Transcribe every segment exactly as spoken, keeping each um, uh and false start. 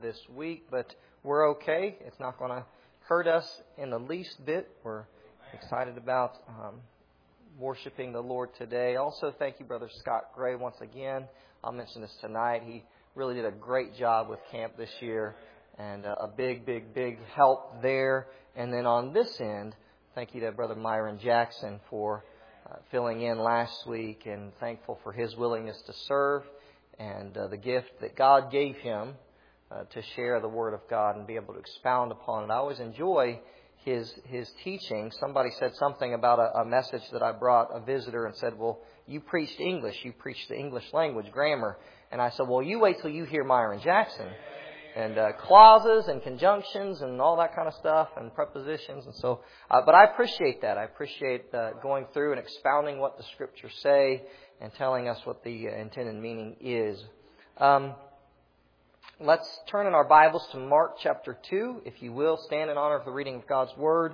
this week, but we're okay. It's not going to hurt us in the least bit. We're excited about um, worshiping the Lord today. Also, thank you, Brother Scott Gray, once again. I'll mention this tonight. He really did a great job with camp this year, and uh, a big, big, big help there. And then on this end, thank you to Brother Myron Jackson for uh, filling in last week, and thankful for his willingness to serve and uh, the gift that God gave him uh, to share the Word of God and be able to expound upon it. I always enjoy his his teaching. Somebody said something about a, a message that I brought a visitor and said, well, you preached English. You preached the English language, grammar. And I said, well, you wait till you hear Myron Jackson. And uh, clauses and conjunctions and all that kind of stuff and prepositions. And so, uh, but I appreciate that. I appreciate uh, going through and expounding what the Scriptures say and telling us what the uh, intended meaning is. Um, let's turn in our Bibles to Mark chapter two, if you will. Stand in honor of the reading of God's Word.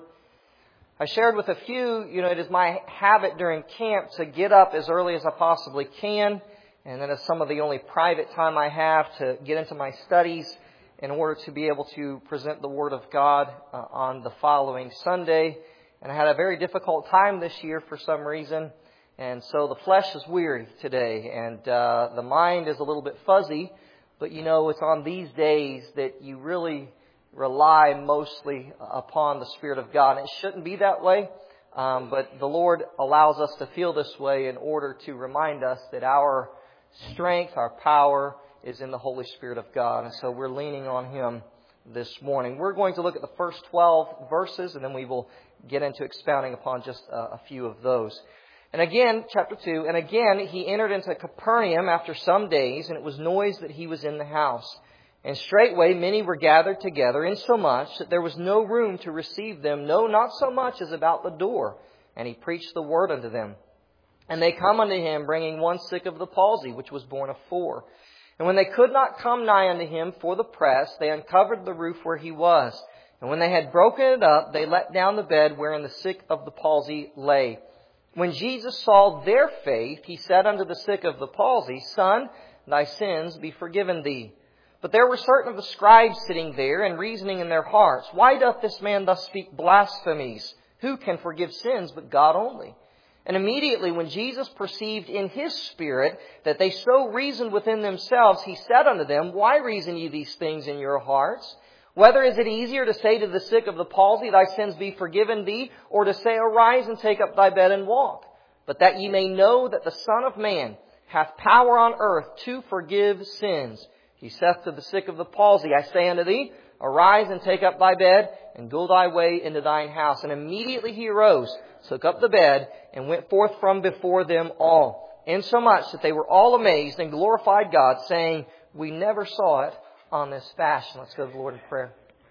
I shared with a few, you know, it is my habit during camp to get up as early as I possibly can. And then it's some of the only private time I have to get into my studies in order to be able to present the Word of God uh, on the following Sunday. And I had a very difficult time this year for some reason. And so the flesh is weary today. And uh, the mind is a little bit fuzzy. But you know, it's on these days that you really rely mostly upon the Spirit of God. And it shouldn't be that way. Um, but the Lord allows us to feel this way in order to remind us that our strength, our power is in the Holy Spirit of God. And so we're leaning on Him this morning. We're going to look at the first twelve verses, and then we will get into expounding upon just a, a few of those. And again, chapter two, and again he entered into Capernaum after some days, and it was noised that he was in the house. And straightway many were gathered together, insomuch that there was no room to receive them, no, not so much as about the door. And he preached the word unto them. And they come unto him, bringing one sick of the palsy, which was born of four. And when they could not come nigh unto him for the press, they uncovered the roof where he was. And when they had broken it up, they let down the bed wherein the sick of the palsy lay. When Jesus saw their faith, he said unto the sick of the palsy, Son, thy sins be forgiven thee. But there were certain of the scribes sitting there, and reasoning in their hearts, Why doth this man thus speak blasphemies? Who can forgive sins but God only? And immediately when Jesus perceived in his spirit that they so reasoned within themselves, he said unto them, Why reason ye these things in your hearts? Whether is it easier to say to the sick of the palsy, Thy sins be forgiven thee, or to say, Arise and take up thy bed and walk? But that ye may know that the Son of Man hath power on earth to forgive sins. He saith to the sick of the palsy, I say unto thee, Arise and take up thy bed, and go thy way into thine house. And immediately he arose, took up the bed, and went forth from before them all, insomuch that they were all amazed and glorified God, saying, We never saw it on this fashion. Let's go to the Lord in prayer.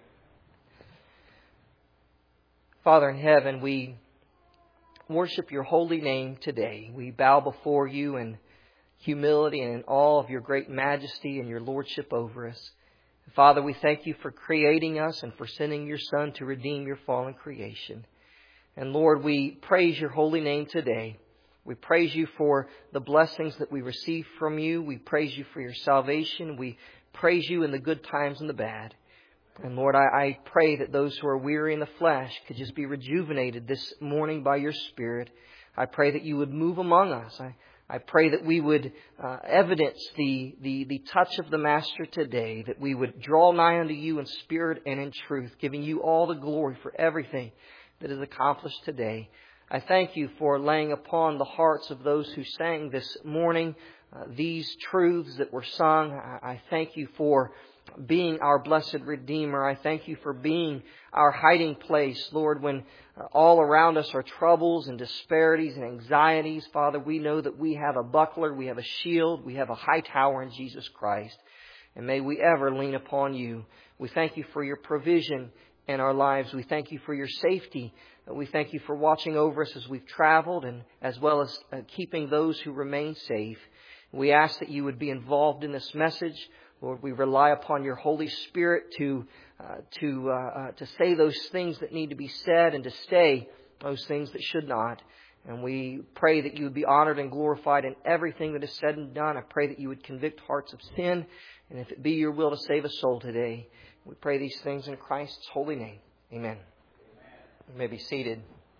Father in heaven, we worship your holy name today. We bow before you in humility and in awe of your great majesty and your lordship over us. Father, we thank you for creating us and for sending your Son to redeem your fallen creation. And Lord, we praise your holy name today. We praise you for the blessings that we receive from you. We praise you for your salvation. We praise you in the good times and the bad. And Lord, I, I pray that those who are weary in the flesh could just be rejuvenated this morning by your Spirit. I pray that you would move among us. I I pray that we would uh, evidence the, the, the touch of the Master today, that we would draw nigh unto you in spirit and in truth, giving you all the glory for everything that is accomplished today. I thank you for laying upon the hearts of those who sang this morning uh, these truths that were sung. I, I thank you for being our blessed Redeemer. I thank you for being our hiding place, Lord, when all around us are troubles and disparities and anxieties. Father, we know that we have a buckler, we have a shield, we have a high tower in Jesus Christ. And may we ever lean upon you. We thank you for your provision in our lives. We thank you for your safety. We thank you for watching over us as we've traveled, and as well as keeping those who remain safe. We ask that you would be involved in this message. Lord, we rely upon your Holy Spirit to uh, to uh, uh, to say those things that need to be said and to stay those things that should not. And we pray that you would be honored and glorified in everything that is said and done. I pray that you would convict hearts of sin And if it be your will to save a soul today, we pray these things in Christ's holy name. Amen. You may be seated.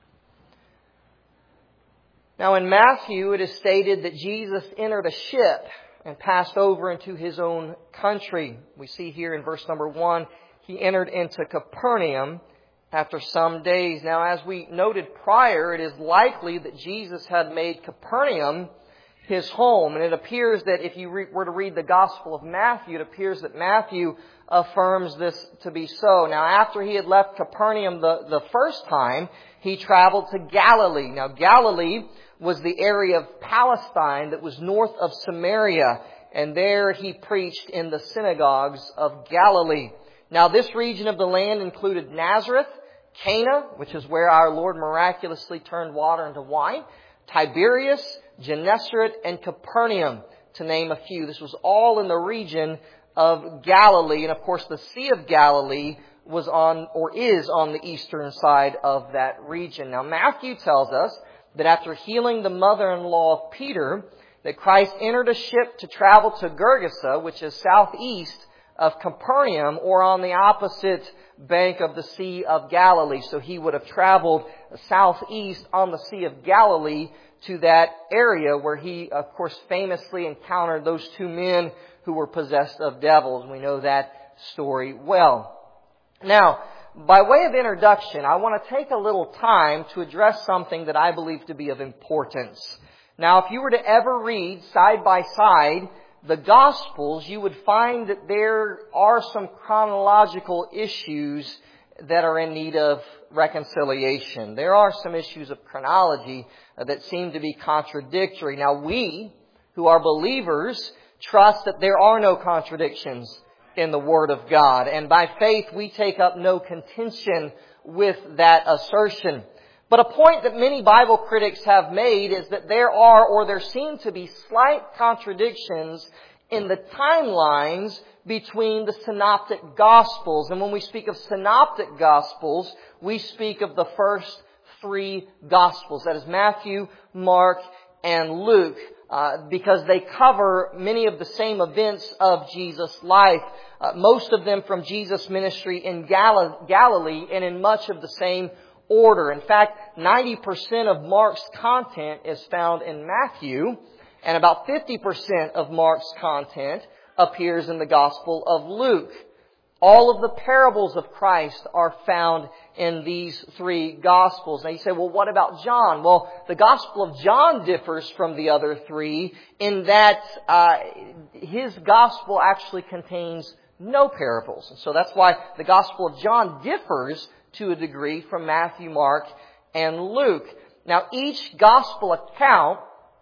Now in Matthew, it is stated that Jesus entered a ship and passed over into His own country. We see here in verse number one, He entered into Capernaum after some days. Now, as we noted prior, it is likely that Jesus had made Capernaum His home. And it appears that if you re- were to read the Gospel of Matthew, it appears that Matthew affirms this to be so. Now, after He had left Capernaum the, the first time, He traveled to Galilee. Now, Galilee was the area of Palestine that was north of Samaria. And there He preached in the synagogues of Galilee. Now, this region of the land included Nazareth, Cana, which is where our Lord miraculously turned water into wine, Tiberias, Gennesaret, and Capernaum, to name a few. This was all in the region of Galilee. And of course, the Sea of Galilee was on, or is on the eastern side of that region. Now, Matthew tells us that after healing the mother-in-law of Peter, that Christ entered a ship to travel to Gergesa, which is southeast of Capernaum, or on the opposite bank of the Sea of Galilee. So He would have traveled southeast on the Sea of Galilee to that area where He, of course, famously encountered those two men who were possessed of devils. We know that story well. Now, by way of introduction, I want to take a little time to address something that I believe to be of importance. Now, if you were to ever read side by side the Gospels, you would find that there are some chronological issues that are in need of reconciliation. There are some issues of chronology that seem to be contradictory. Now, we, who are believers, trust that there are no contradictions in the Word of God. And by faith, we take up no contention with that assertion. But a point that many Bible critics have made is that there are, or there seem to be, slight contradictions in the timelines between the synoptic Gospels. And when we speak of synoptic Gospels, we speak of the first three Gospels. That is Matthew, Mark, and Luke. Uh, because they cover many of the same events of Jesus' life. Uh, most of them from Jesus' ministry in Gal- Galilee and in much of the same order. In fact, ninety percent of Mark's content is found in Matthew, and about fifty percent of Mark's content appears in the Gospel of Luke. All of the parables of Christ are found in these three Gospels. Now you say, well, what about John? Well, the Gospel of John differs from the other three in that uh, his Gospel actually contains no parables. And so that's why the Gospel of John differs to a degree from Matthew, Mark, and Luke. Now each Gospel account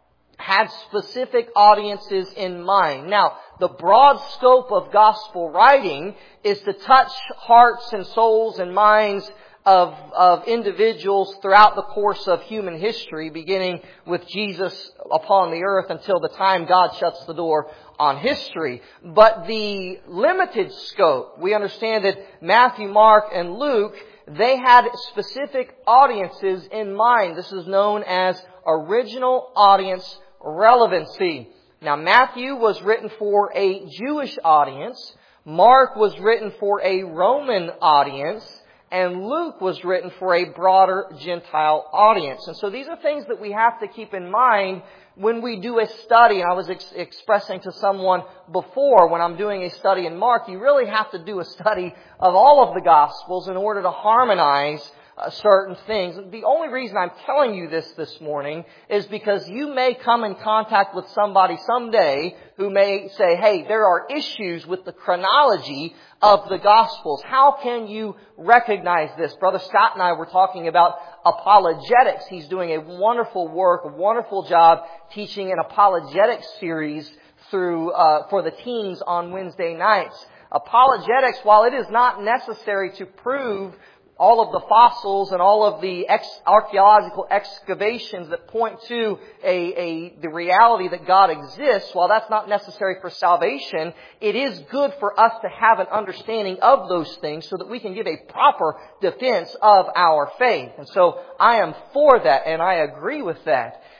had specific audiences in mind. Now, the broad scope of Gospel writing is to touch hearts and souls and minds of, of individuals throughout the course of human history, beginning with Jesus upon the earth until the time God shuts the door on history. But the limited scope, we understand that Matthew, Mark, and Luke, they had specific audiences in mind. This is known as original audience relevancy. Now, Matthew was written for a Jewish audience. Mark was written for a Roman audience. And Luke was written for a broader Gentile audience. And so these are things that we have to keep in mind when we do a study. And I was ex- expressing to someone before, when I'm doing a study in Mark, you really have to do a study of all of the Gospels in order to harmonize Uh, certain things. The only reason I'm telling you this this morning is because you may come in contact with somebody someday who may say, hey, there are issues with the chronology of the Gospels. How can you recognize this? Brother Scott and I were talking about apologetics. He's doing a wonderful work, a wonderful job teaching an apologetics series through uh, for the teens on Wednesday nights. Apologetics, while it is not necessary to prove all of the fossils and all of the ex- archaeological excavations that point to a, a the reality that God exists, while that's not necessary for salvation, it is good for us to have an understanding of those things so that we can give a proper defense of our faith. And so I am for that, and I agree with that.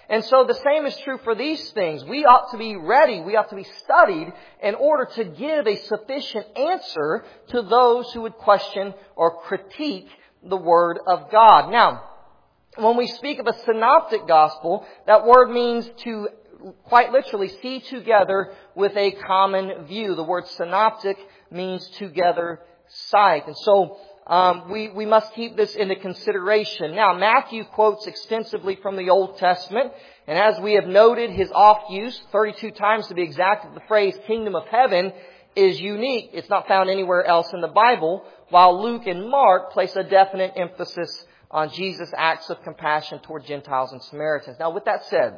And so the same is true for these things. We ought to be ready, we ought to be studied in order to give a sufficient answer to those who would question or critique the Word of God. Now, when we speak of a synoptic gospel, that word means to quite literally see together with a common view. The word synoptic means together sight. And so um, we, we must keep this into consideration. Now, Matthew quotes extensively from the Old Testament. And as we have noted, his oft use, thirty-two times to be exact, of the phrase kingdom of heaven is unique. It's not found anywhere else in the Bible, while Luke and Mark place a definite emphasis on Jesus' acts of compassion toward Gentiles and Samaritans. Now, with that said,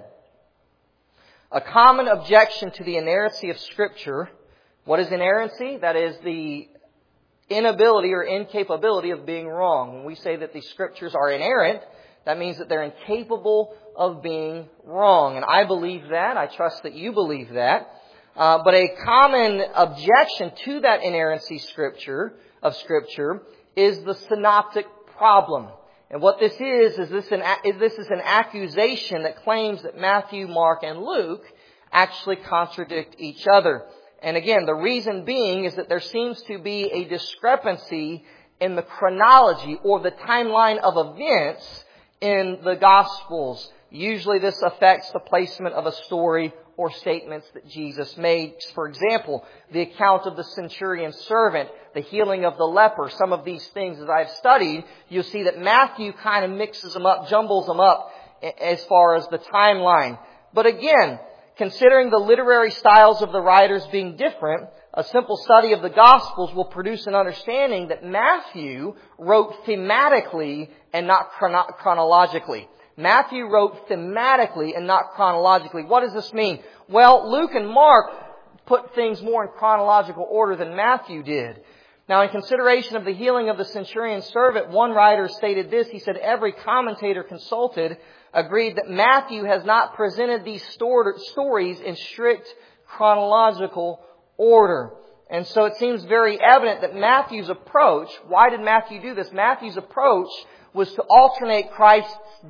a common objection to the inerrancy of Scripture, what is inerrancy? That is the inability or incapability of being wrong. When we say that the Scriptures are inerrant, that means that they're incapable of being wrong. And I believe that. I trust that you believe that. Uh, but a common objection to that inerrancy Scripture of Scripture is the synoptic problem. And what this is, is this, an, is this is an accusation that claims that Matthew, Mark, and Luke actually contradict each other. And again, the reason being is that there seems to be a discrepancy in the chronology or the timeline of events in the Gospels. Usually this affects the placement of a story or statements that Jesus made. For example, the account of the centurion's servant, the healing of the leper, some of these things as I've studied, you'll see that Matthew kind of mixes them up, jumbles them up as far as the timeline. But again, considering the literary styles of the writers being different, a simple study of the Gospels will produce an understanding that Matthew wrote thematically and not chrono- chronologically. Matthew wrote thematically and not chronologically. What does this mean? Well, Luke and Mark put things more in chronological order than Matthew did. Now, in consideration of the healing of the centurion's servant, one writer stated this. He said, every commentator consulted agreed that Matthew has not presented these stories in strict chronological order. And so it seems very evident that Matthew's approach, why did Matthew do this? Matthew's approach was to alternate Christ's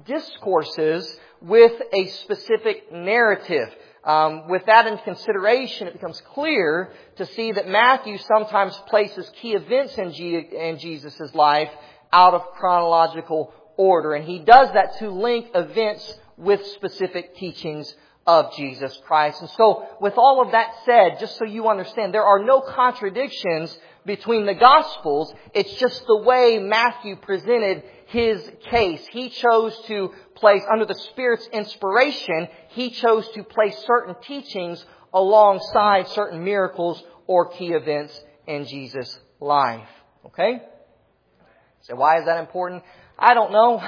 discourses with a specific narrative. Um, with that in consideration, it becomes clear to see that Matthew sometimes places key events in, G- in Jesus' life out of chronological order. And he does that to link events with specific teachings of Jesus Christ. And so, with all of that said, just so you understand, there are no contradictions between the Gospels. It's just the way Matthew presented his case. He chose to place, under the Spirit's inspiration, he chose to place certain teachings alongside certain miracles or key events in Jesus' life. Okay? So why is that important? I don't know.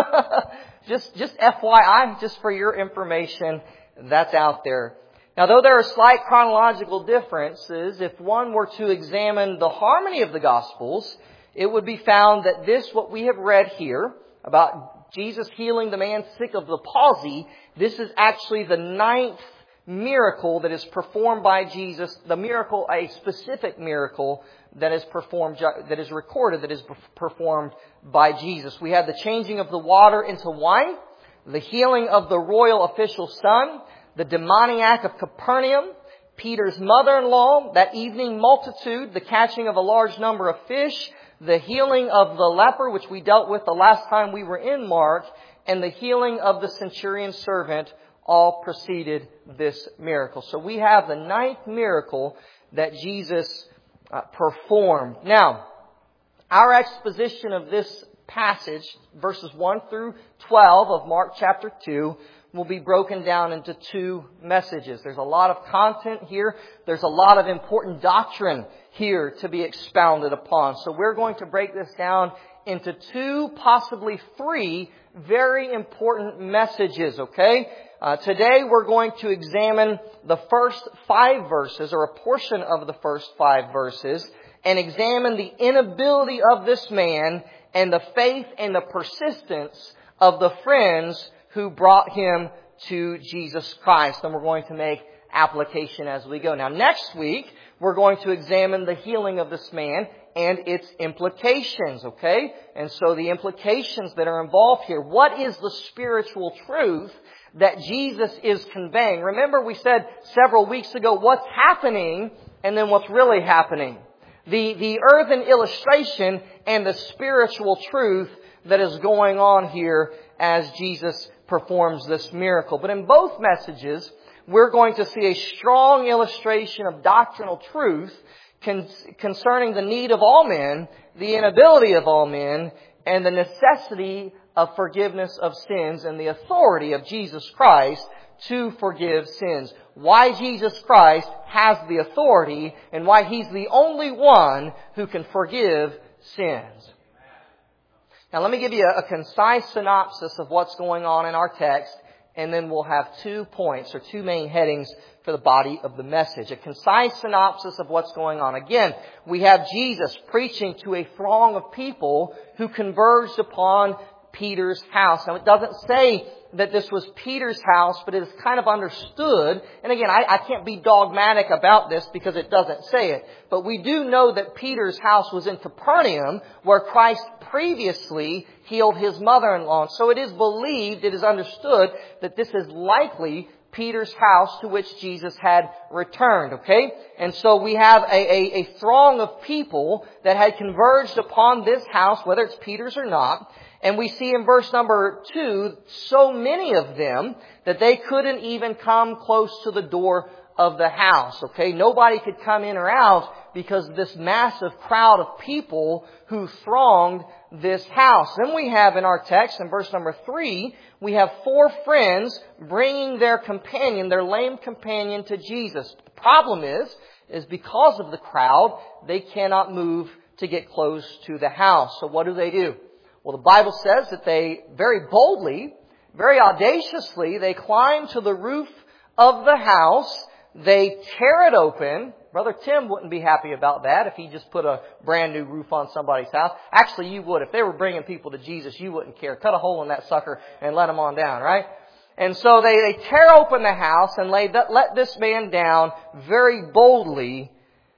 just, just F Y I, just for your information, that's out there. Now, though there are slight chronological differences, if one were to examine the harmony of the Gospels, it would be found that this, what we have read here, about Jesus healing the man sick of the palsy, this is actually the ninth miracle that is performed by Jesus, the miracle, a specific miracle that is performed, that is recorded, that is performed by Jesus. We have the changing of the water into wine, the healing of the royal official's son, the demoniac of Capernaum, Peter's mother-in-law, that evening multitude, the catching of a large number of fish, the healing of the leper, which we dealt with the last time we were in Mark, and the healing of the centurion's servant all preceded this miracle. So we have the ninth miracle that Jesus uh, performed. Now, our exposition of this passage, verses one through twelve of Mark chapter two, will be broken down into two messages. There's a lot of content here. There's a lot of important doctrine here to be expounded upon. So we're going to break this down into two, possibly three, very important messages, okay? Uh, today we're going to examine the first five verses, or a portion of the first five verses, and examine the inability of this man and the faith and the persistence of the friends who brought him to Jesus Christ. And we're going to make application as we go. Now, next week, we're going to examine the healing of this man and its implications, okay? And so the implications that are involved here. What is the spiritual truth that Jesus is conveying. Remember, we said several weeks ago what's happening and then what's really happening. The, the earthen illustration and the spiritual truth that is going on here as Jesus performs this miracle. But in both messages, we're going to see a strong illustration of doctrinal truth con- concerning the need of all men, the inability of all men, and the necessity of forgiveness of sins and the authority of Jesus Christ to forgive sins. Why Jesus Christ has the authority and why He's the only one who can forgive sins. Now let me give you a, a concise synopsis of what's going on in our text, and then we'll have two points or two main headings for the body of the message. A concise synopsis of what's going on. Again, we have Jesus preaching to a throng of people who converged upon Peter's house. Now it doesn't say that this was Peter's house, but it is kind of understood. And again, I, I can't be dogmatic about this because it doesn't say it. But we do know that Peter's house was in Capernaum, where Christ previously healed his mother-in-law. So it is believed, it is understood that this is likely Peter's house to which Jesus had returned, okay? And so we have a, a, a throng of people that had converged upon this house, whether it's Peter's or not. And we see in verse number two, so many of them that they couldn't even come close to the door of the house, okay? Nobody could come in or out because of this massive crowd of people who thronged this house. Then we have in our text, in verse number three, we have four friends bringing their companion, their lame companion, to Jesus. The problem is, is because of the crowd, they cannot move to get close to the house. So what do they do? Well, the Bible says that they very boldly, very audaciously, they climb to the roof of the house. They tear it open. Brother Tim wouldn't be happy about that if he just put a brand new roof on somebody's house. Actually, you would. If they were bringing people to Jesus, you wouldn't care. Cut a hole in that sucker and let them on down, right? And so they, they tear open the house and lay, let this man down very boldly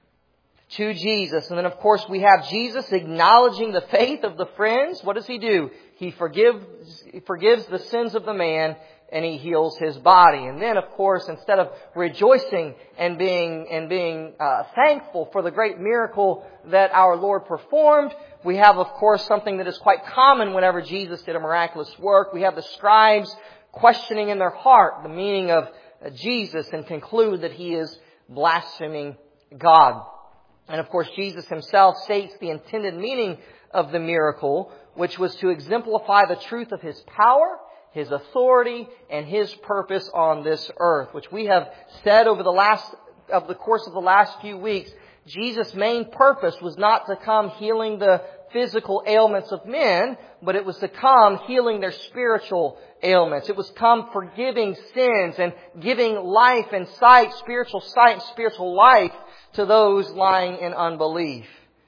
to Jesus. And then, of course, we have Jesus acknowledging the faith of the friends. What does He do? He forgives, he forgives the sins of the man, and He heals his body. And then, of course, instead of rejoicing and being and being uh, thankful for the great miracle that our Lord performed, we have, of course, something that is quite common whenever Jesus did a miraculous work. We have the scribes questioning in their heart the meaning of Jesus and conclude that He is blaspheming God. And of course, Jesus Himself states the intended meaning of the miracle, which was to exemplify the truth of His power, His authority, and His purpose on this earth, which we have said over the last, of the course of the last few weeks. Jesus' main purpose was not to come healing the physical ailments of men, but it was to come healing their spiritual ailments. It was come forgiving sins and giving life and sight, spiritual sight and spiritual life to those lying in unbelief.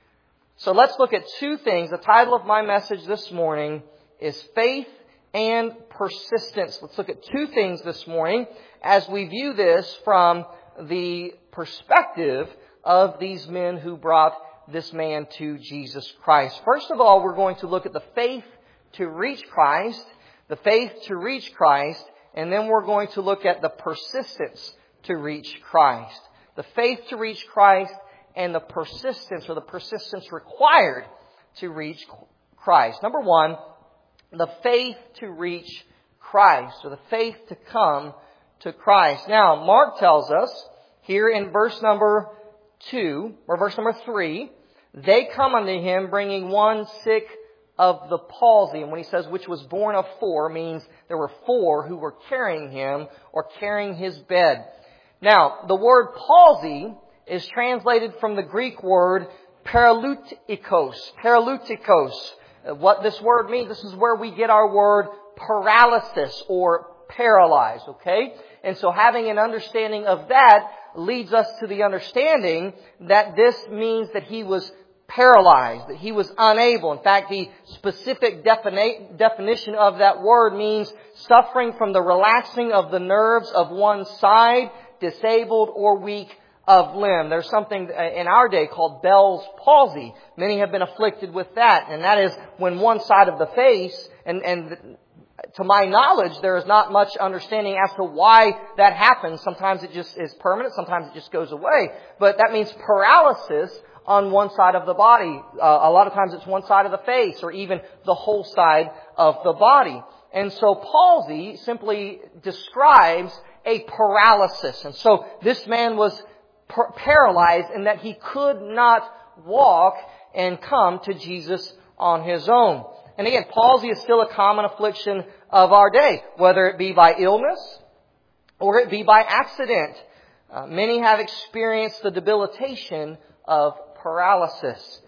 So let's look at two things. The title of my message this morning is Faith and Persistence. Let's look at two things this morning as we view this from the perspective of these men who brought this man to Jesus Christ. First of all, we're going to look at the faith to reach Christ, the faith to reach Christ, and then we're going to look at the persistence to reach Christ. The faith to reach Christ and the persistence or the persistence required to reach Christ. Number one, the faith to reach Christ, or the faith to come to Christ. Now, Mark tells us here in verse number two, or verse number three, they come unto Him bringing one sick of the palsy. And when he says which was born of four, means there were four who were carrying him or carrying his bed. Now, the word palsy is translated from the Greek word paralutikos. Paralutikos. What this word means, this is where we get our word paralysis or paralyzed, okay? And so having an understanding of that leads us to the understanding that this means that he was paralyzed, that he was unable. In fact, the specific defini- definition of that word means suffering from the relaxing of the nerves of one side, disabled or weak of limb. There's something in our day called Bell's palsy. Many have been afflicted with that, and that is when one side of the face, and, and to my knowledge, there is not much understanding as to why that happens. Sometimes it just is permanent. Sometimes it just goes away. But that means paralysis on one side of the body. Uh, a lot of times it's one side of the face or even the whole side of the body. And so palsy simply describes a paralysis. And so this man was par- paralyzed in that he could not walk and come to Jesus on his own. And again, palsy is still a common affliction of our day, whether it be by illness or it be by accident. Uh, many have experienced the debilitation of paralysis.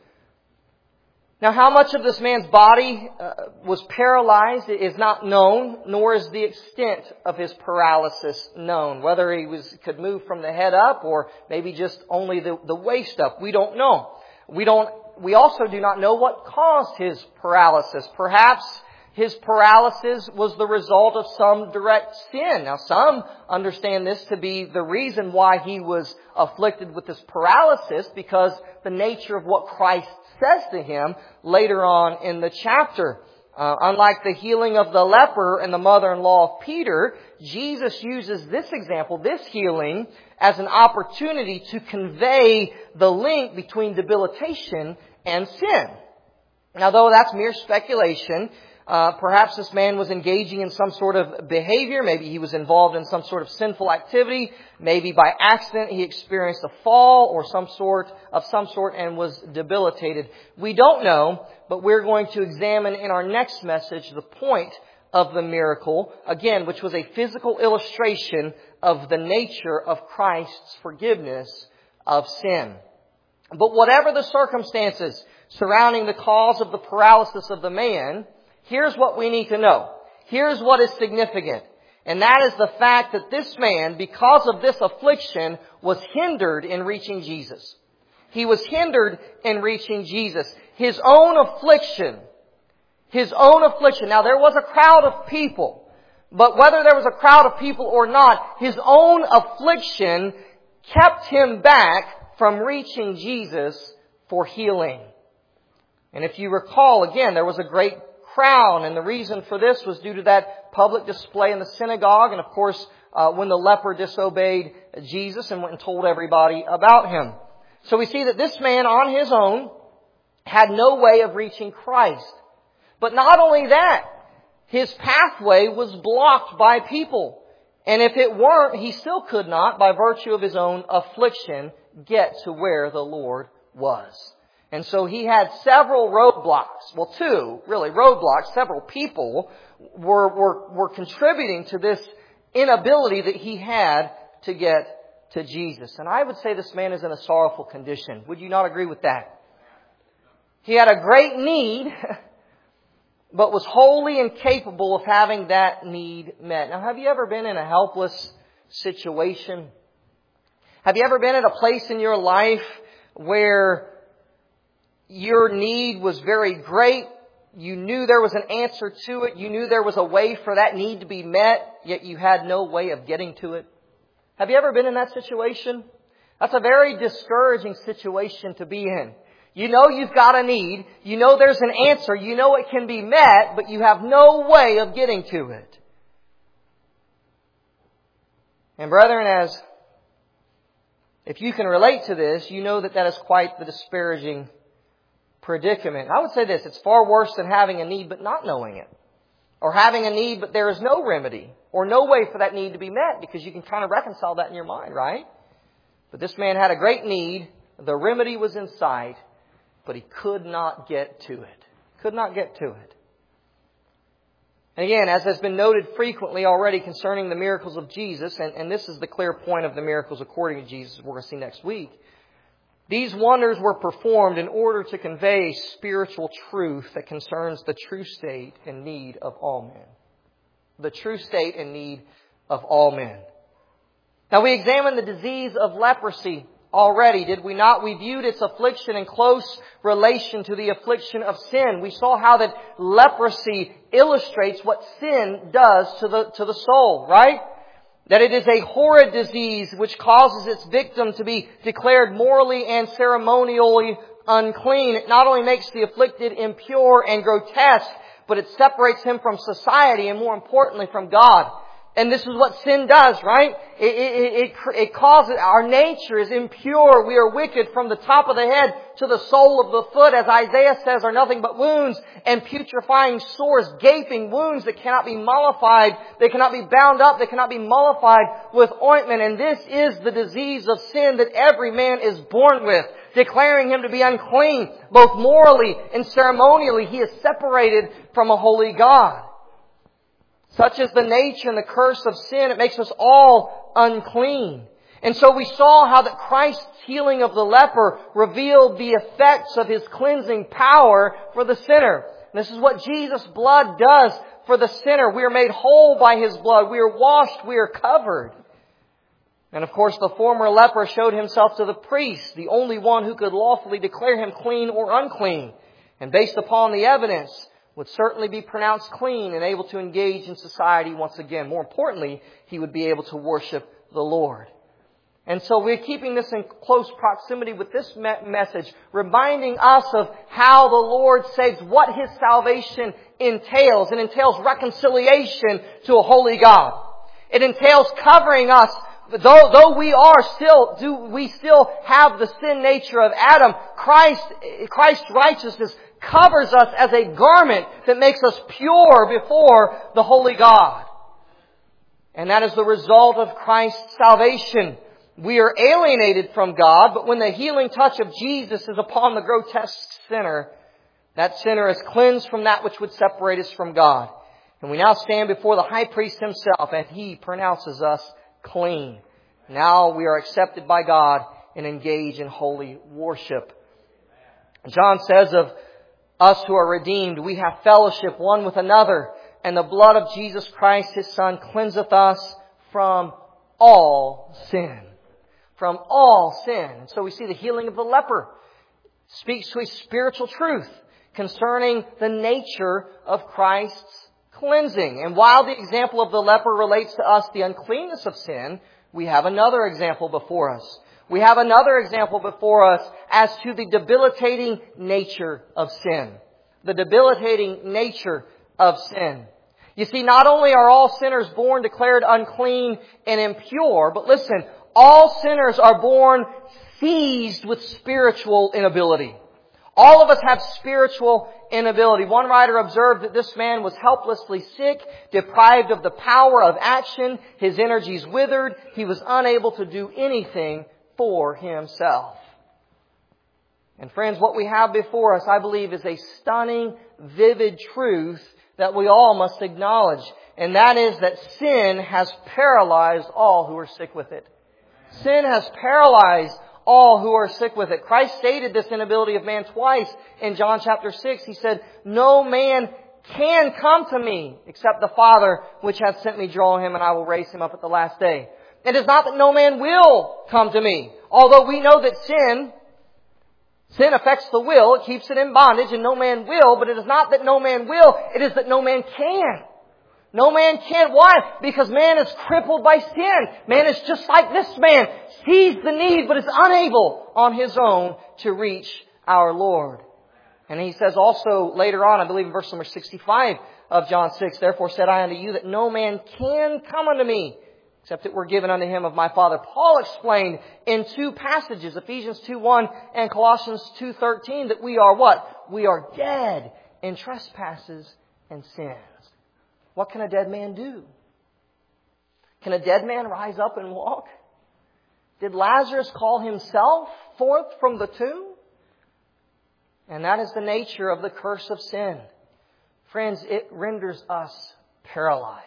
Now, how much of this man's body uh, was paralyzed is not known, nor is the extent of his paralysis known. Whether he was could move from the head up or maybe just only the, the waist up, we don't know. We don't. We also do not know what caused his paralysis. Perhaps his paralysis was the result of some direct sin. Now, some understand this to be the reason why he was afflicted with this paralysis, because the nature of what Christ says to him later on in the chapter. Uh, unlike the healing of the leper and the mother-in-law of Peter, Jesus uses this example, this healing, as an opportunity to convey the link between debilitation and sin. Now, though that's mere speculation, Uh, perhaps this man was engaging in some sort of behavior. Maybe he was involved in some sort of sinful activity. Maybe by accident he experienced a fall or some sort of some sort and was debilitated. We don't know, but we're going to examine in our next message the point of the miracle, again, which was a physical illustration of the nature of Christ's forgiveness of sin. But whatever the circumstances surrounding the cause of the paralysis of the man, here's what we need to know. Here's what is significant. And that is the fact that this man, because of this affliction, was hindered in reaching Jesus. He was hindered in reaching Jesus. His own affliction. His own affliction. Now, there was a crowd of people. But whether there was a crowd of people or not, his own affliction kept him back from reaching Jesus for healing. And if you recall, again, there was a great crowd, and the reason for this was due to that public display in the synagogue, and of course, uh, when the leper disobeyed Jesus and went and told everybody about him. So we see that this man on his own had no way of reaching Christ. But not only that, his pathway was blocked by people. And if it weren't, he still could not, by virtue of his own affliction, get to where the Lord was. And so he had several roadblocks. Well, two, really, roadblocks. Several people were, were, were contributing to this inability that he had to get to Jesus. And I would say this man is in a sorrowful condition. Would you not agree with that? He had a great need, but was wholly incapable of having that need met. Now, have you ever been in a helpless situation? Have you ever been at a place in your life where your need was very great? You knew there was an answer to it. You knew there was a way for that need to be met, yet you had no way of getting to it. Have you ever been in that situation? That's a very discouraging situation to be in. You know you've got a need. You know there's an answer. You know it can be met, but you have no way of getting to it. And brethren, as if you can relate to this, you know that that is quite the disparaging predicament. I would say this, it's far worse than having a need but not knowing it. Or having a need but there is no remedy or no way for that need to be met, because you can kind of reconcile that in your mind, right? But this man had a great need. The remedy was in sight, but he could not get to it. Could not get to it. And again, as has been noted frequently already concerning the miracles of Jesus, and, and this is the clear point of the miracles according to Jesus, we're going to see next week. These wonders were performed in order to convey spiritual truth that concerns the true state and need of all men. The true state and need of all men. Now, we examined the disease of leprosy already, did we not? We viewed its affliction in close relation to the affliction of sin. We saw how that leprosy illustrates what sin does to the, to the soul, right? That it is a horrid disease which causes its victim to be declared morally and ceremonially unclean. It not only makes the afflicted impure and grotesque, but it separates him from society and more importantly from God. And this is what sin does, right? It, it, it, it causes, our nature is impure. We are wicked from the top of the head to the sole of the foot, as Isaiah says, are nothing but wounds and putrefying sores, gaping wounds that cannot be mollified. They cannot be bound up. They cannot be mollified with ointment. And this is the disease of sin that every man is born with, declaring him to be unclean, both morally and ceremonially. He is separated from a holy God. Such is the nature and the curse of sin. It makes us all unclean. And so we saw how that Christ's healing of the leper revealed the effects of His cleansing power for the sinner. And this is what Jesus' blood does for the sinner. We are made whole by His blood. We are washed. We are covered. And of course, the former leper showed himself to the priest, the only one who could lawfully declare him clean or unclean. And based upon the evidence, would certainly be pronounced clean and able to engage in society once again. More importantly, he would be able to worship the Lord. And so we're keeping this in close proximity with this me- message, reminding us of how the Lord saves, what His salvation entails. It entails reconciliation to a holy God. It entails covering us. Though, though we are still, do we still have the sin nature of Adam, Christ, Christ's righteousness covers us as a garment that makes us pure before the holy God. And that is the result of Christ's salvation. We are alienated from God, but when the healing touch of Jesus is upon the grotesque sinner, that sinner is cleansed from that which would separate us from God. And we now stand before the high priest himself, and he pronounces us clean. Now we are accepted by God and engage in holy worship. John says of us who are redeemed, we have fellowship one with another, and the blood of Jesus Christ, His Son, cleanseth us from all sin. From all sin. And so we see the healing of the leper speaks to a spiritual truth concerning the nature of Christ's cleansing. And while the example of the leper relates to us the uncleanness of sin, we have another example before us. We have another example before us as to the debilitating nature of sin. The debilitating nature of sin. You see, not only are all sinners born declared unclean and impure, but listen, all sinners are born seized with spiritual inability. All of us have spiritual inability. One writer observed that this man was helplessly sick, deprived of the power of action. His energies withered. He was unable to do anything for himself. And friends, what we have before us, I believe, is a stunning, vivid truth that we all must acknowledge. And that is that sin has paralyzed all who are sick with it. Sin has paralyzed all who are sick with it. Christ stated this inability of man twice in John chapter six. He said, "No man can come to me except the Father which hath sent me draw him, and I will raise him up at the last day." It is not that no man will come to me. Although we know that sin, sin affects the will, it keeps it in bondage, and no man will, but it is not that no man will, it is that no man can. No man can. Why? Because man is crippled by sin. Man is just like this man. Sees the need, but is unable on his own to reach our Lord. And he says also later on, I believe in verse number sixty-five of John six, "Therefore said I unto you that no man can come unto me, except it were given unto him of my Father." Paul explained in two passages, Ephesians two one and Colossians two thirteen, that we are what? We are dead in trespasses and sins. What can a dead man do? Can a dead man rise up and walk? Did Lazarus call himself forth from the tomb? And that is the nature of the curse of sin. Friends, it renders us paralyzed.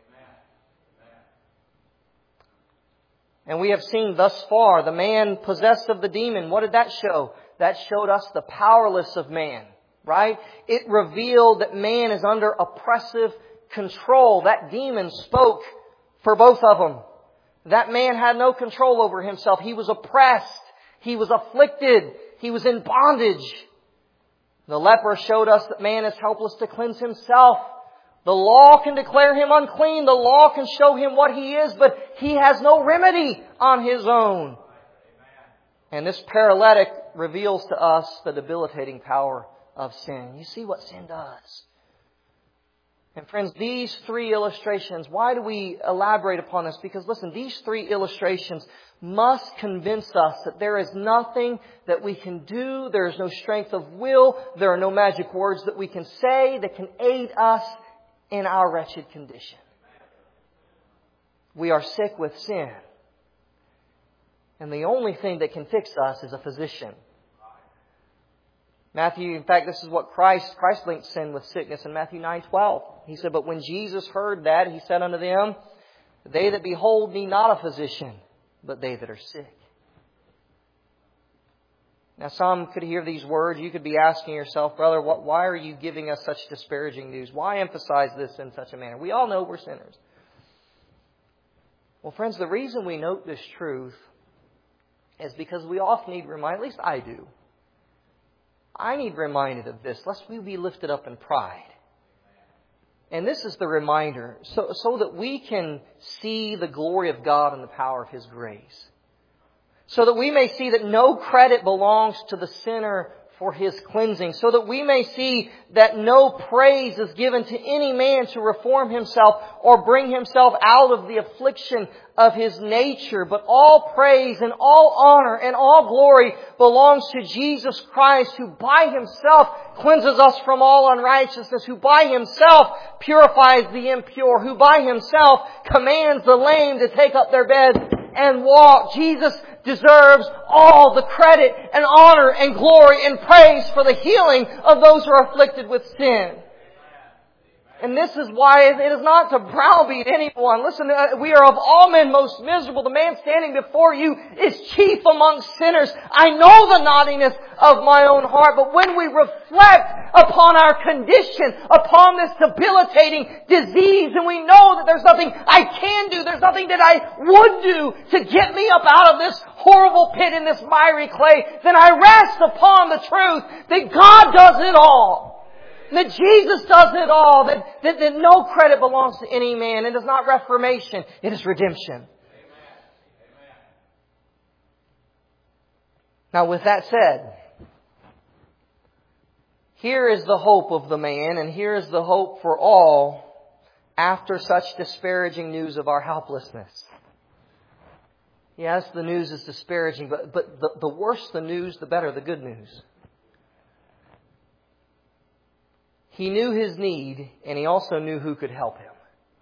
And we have seen thus far the man possessed of the demon. What did that show? That showed us the powerless of man, right? It revealed that man is under oppressive control. That demon spoke for both of them. That man had no control over himself. He was oppressed. He was afflicted. He was in bondage. The leper showed us that man is helpless to cleanse himself. The law can declare him unclean. The law can show him what he is, but he has no remedy on his own. And this paralytic reveals to us the debilitating power of sin. You see what sin does. And friends, these three illustrations, why do we elaborate upon this? Because listen, these three illustrations must convince us that there is nothing that we can do, there is no strength of will, there are no magic words that we can say that can aid us in our wretched condition. We are sick with sin. And the only thing that can fix us is a physician. Matthew, in fact, this is what Christ, Christ linked sin with sickness in Matthew nine twelve. He said, but when Jesus heard that, He said unto them, they that behold need not a physician, but they that are sick. Now some could hear these words. You could be asking yourself, brother, what, why are you giving us such disparaging news? Why emphasize this in such a manner? We all know we're sinners. Well, friends, the reason we note this truth is because we often need reminded, at least I do. I need reminded of this, lest we be lifted up in pride. And this is the reminder, so, so that we can see the glory of God and the power of His grace. So that we may see that no credit belongs to the sinner for his cleansing. So that we may see that no praise is given to any man to reform himself or bring himself out of the affliction of his nature. But all praise and all honor and all glory belongs to Jesus Christ, who by Himself cleanses us from all unrighteousness, who by Himself purifies the impure, who by Himself commands the lame to take up their beds and walk. Jesus deserves all the credit and honor and glory and praise for the healing of those who are afflicted with sin. And this is why it is not to browbeat anyone. Listen, we are of all men most miserable. The man standing before you is chief among sinners. I know the naughtiness of my own heart, but when we reflect upon our condition, upon this debilitating disease, and we know that there's nothing I can do, there's nothing that I would do to get me up out of this horrible pit in this miry clay, then I rest upon the truth that God does it all. That Jesus does it all. That, that, that no credit belongs to any man. It is not reformation. It is redemption. Amen. Now with that said, here is the hope of the man, and here is the hope for all after such disparaging news of our helplessness. Yes, the news is disparaging, but, but the, the worse the news, the better the good news. He knew his need, and he also knew who could help him.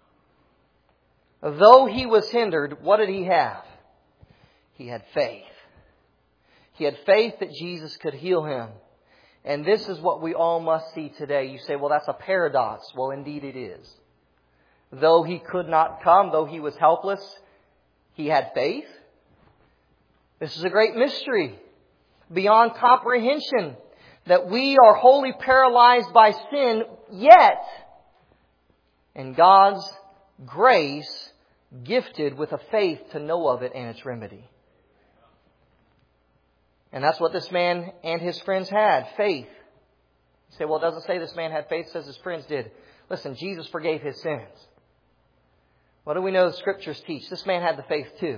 Though he was hindered, what did he have? He had faith. He had faith that Jesus could heal him. And this is what we all must see today. You say, well, that's a paradox. Well, indeed it is. Though he could not come, though he was helpless, he had faith. This is a great mystery beyond comprehension. That we are wholly paralyzed by sin, yet, in God's grace, gifted with a faith to know of it and its remedy. And that's what this man and his friends had, faith. You say, well, it doesn't say this man had faith, it says his friends did. Listen, Jesus forgave his sins. What do we know the Scriptures teach? This man had the faith too.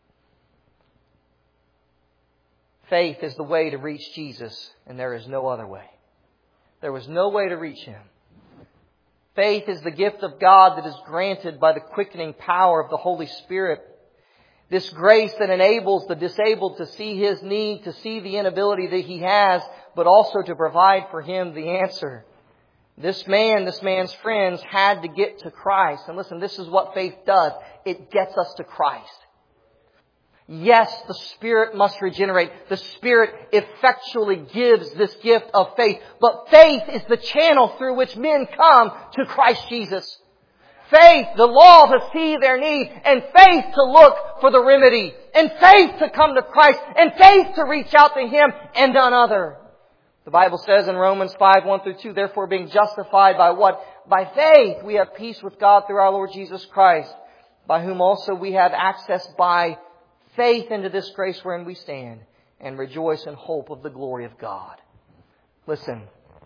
Faith is the way to reach Jesus, and there is no other way. There was no way to reach Him. Faith is the gift of God that is granted by the quickening power of the Holy Spirit. This grace that enables the disabled to see his need, to see the inability that he has, but also to provide for him the answer. This man, this man's friends had to get to Christ. And listen, this is what faith does. It gets us to Christ. Yes, the Spirit must regenerate. The Spirit effectually gives this gift of faith. But faith is the channel through which men come to Christ Jesus. Faith, the law to see their need, and faith to look for the remedy, and faith to come to Christ, and faith to reach out to Him and none other. The Bible says in Romans five, one through two, therefore being justified by what? By faith we have peace with God through our Lord Jesus Christ, by whom also we have access by faith into this grace wherein we stand, and rejoice in hope of the glory of God. Listen,